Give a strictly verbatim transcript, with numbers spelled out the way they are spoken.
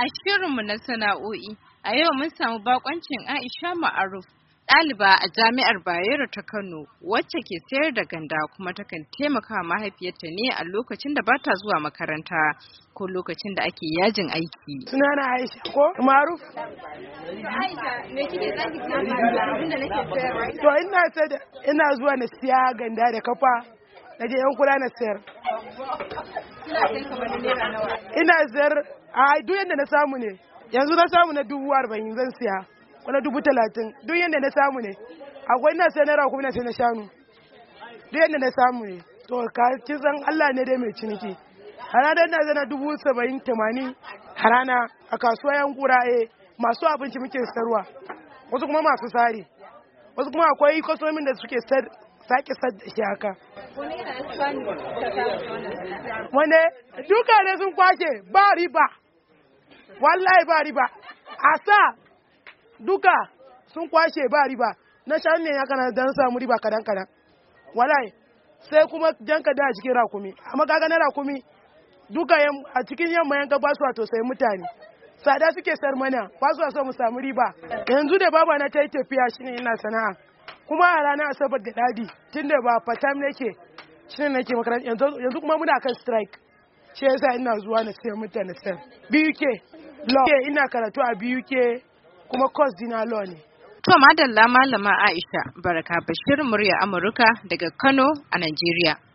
A shirinmu na sana'o'i, a yau mun samu bakoncin Aisha Ma'aruf, ɗaliba a Jami'ar Bayero ta Kano, wacce ke sayar da ganda kuma takan taimaka mahaifiyarta ne a lokacin da bata zuwa makaranta ko lokacin da ake yajin aiki. Sunana Aisha ko Ma'aruf? Aisha, me kike zaki tana abin da nake sayarwa? To ina sayar ina zuwa na siya ganda da kafa, na je yan kula na sayar. Kina sayar kamar naira nawa? Ina sayar a duk yanda na samu ne. Yanzu na samu na dubu arba'in zan siya. Wani dubu talatin duk yadda na samu ne. Akwai ina sai naira kuma ina sai na shanu duk yadda na samu ne. To ka kin san Allah ne dai mai ciniki. A rana ina zana dubu saba'in tamanin a rana a kasuwa yan kura eh masu abinci muke sayarwa, wasu kuma masu sari, wasu kuma akwai kwasomin da suke sake sad da shi haka. Wane duka ne sun kwashe ba riba, wallahi ba riba. A sa duka sun kwashe ba riba, na shan ne ya kana dan samu riba kadan kadan wallahi. Sai kuma janka da a cikin rakumi, amma kaga na rakumi duka a cikin yamma yanka ba su wato sai mutane sada suke sar mana ba su so mu samu riba. Yanzu da baba na ta yi tafiya shine ina sana'a, kuma a ranar asabar da dadi tunda ba part-time nake shine nake makaranta yanzu yanzu kuma muna kan strike, shi yasa ina zuwa na sai mutane sai B U K law ina karatu a B U K kuma course dina law ne. To madalla malama Aisha Baraka Bashir, murya Amurka daga Kano a Najeriya.